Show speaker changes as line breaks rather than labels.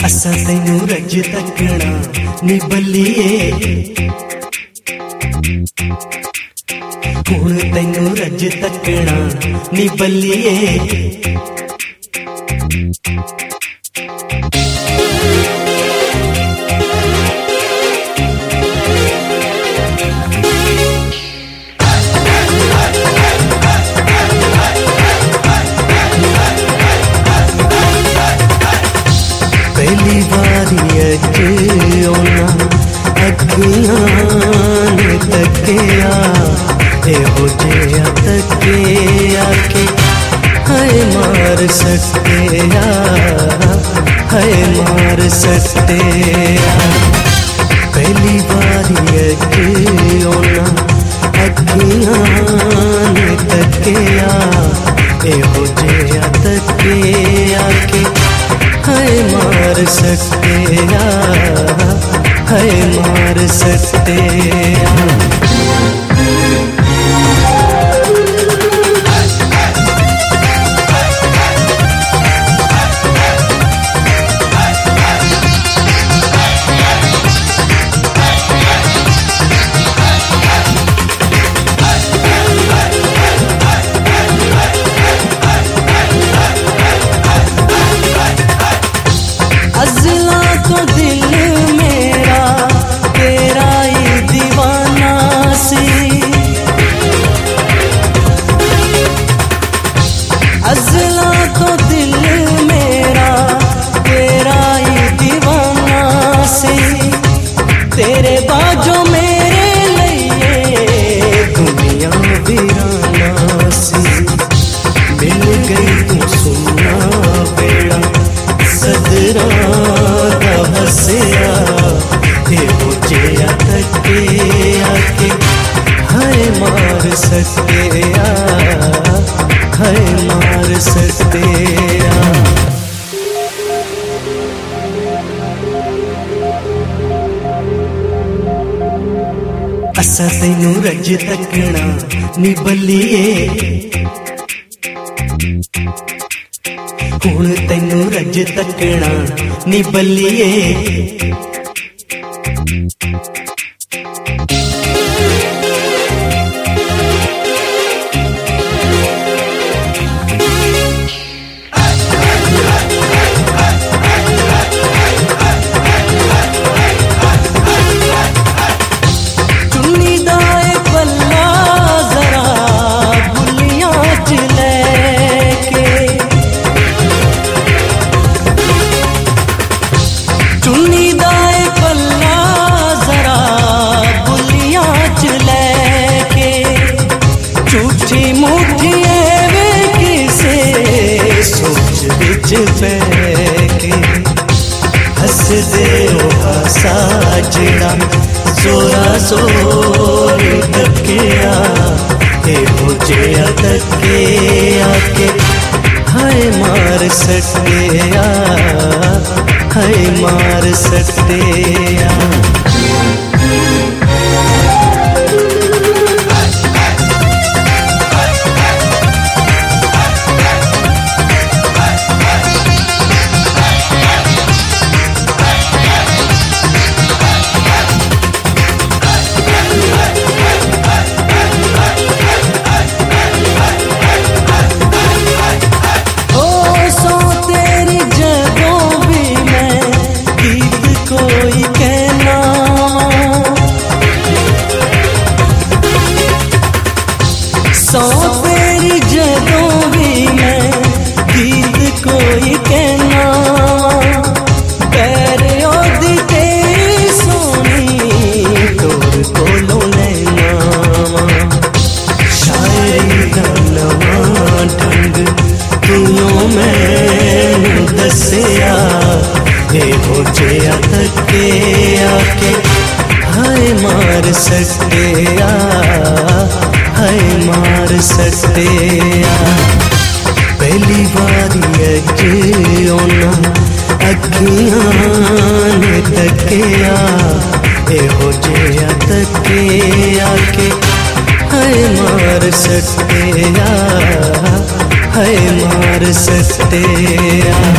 असा तैनू रज तकना नी बल्लिए, हुण तैनू रज तकना नी बल्लिए। पहली बारी अज ओना अखियां ने तकिया, एहो जिहा तकिया के हाय मार सटिया, हाय मार सटिया। पहली बारी अज ओना अखियां ने तकिया, एहो जिहा तकिया के हाय मार सटिया, हाय मार सटिया। अज़ला तो दिल मेरा तेरा ही दीवाना सी, अज़ला तो दिल मेरा तेरा ही दीवाना सी। तेरे बाजो मेरे लिए दुनिया वीराना सी। मिल गई तू सुना बेड़ा सदरा दा हसिया, एहो जिहा तकिया के हाय मार सटिया, हाय मार सटिया। असा तैनू रज तकना नी बल्लिए, हुण तैनू रज तकना नी बल्लिए। चुन्नी दा ए पल्ला जरा बुलियां च लैके, चुन्नी दा ए पल्ला जरा बुलियां च लैके। झूठी मूठी वे किसे सोच बिच पैके, हसदे ओ हासा जिड़ा जोरा जोर तकिया, एहो जिहा तकिया के हाय मार सटिया, हाय मार सटिया। सौ तेरी जदों भी मैं गीत कोई कहना, पैर ओदी तेरी सोनी तोर कोलों लैना। शायरी दा नवां ढंग तूं मैनू दसिया, एहो जिहा तकिया के हाय मार सटिया, हाय मार सटिया। पहली बारी अज ओना अखियां ने तकिया, एहो जिहा तकिया के हाय मार सटिया, हाय मार सटिया।